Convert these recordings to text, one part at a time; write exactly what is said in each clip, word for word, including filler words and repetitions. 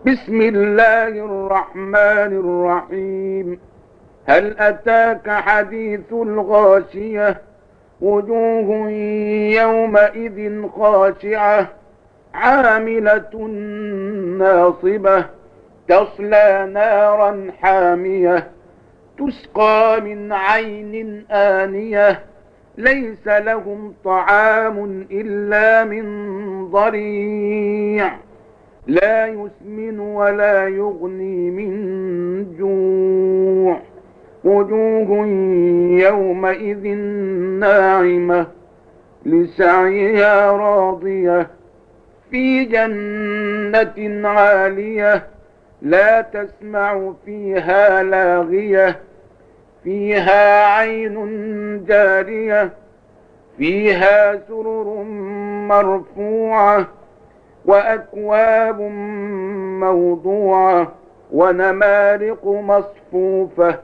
بسم الله الرحمن الرحيم. هل أتاك حديث الغاشية؟ وجوه يومئذ خاشعة عاملة ناصبة تصلى نارا حامية تسقى من عين آنية ليس لهم طعام إلا من ضريع لا يسمن ولا يغني من جوع. وجوه يومئذ ناعمة لسعيها راضية في جنة عالية لا تسمع فيها لاغية فيها عين جارية فيها سرر مرفوعة وأكواب موضوعة ونمارق مصفوفة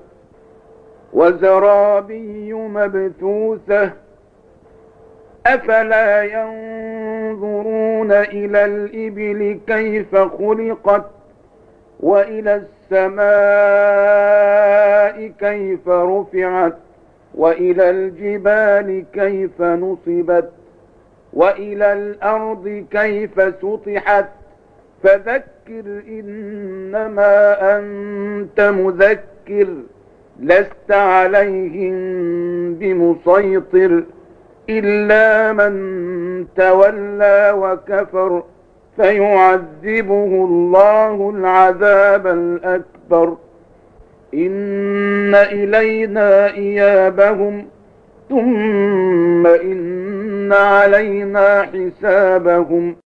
وزرابي مبثوثة أفلا ينظرون إلى الإبل كيف خلقت وإلى السماء كيف رفعت وإلى الجبال كيف نصبت وإلى الأرض كيف سطحت فذكر إنما أنت مذكر لست عليهم بمسيطر إلا من تولى وكفر فيعذبه الله العذاب الأكبر. إن إلينا إيابهم ثم إن علينا حسابهم.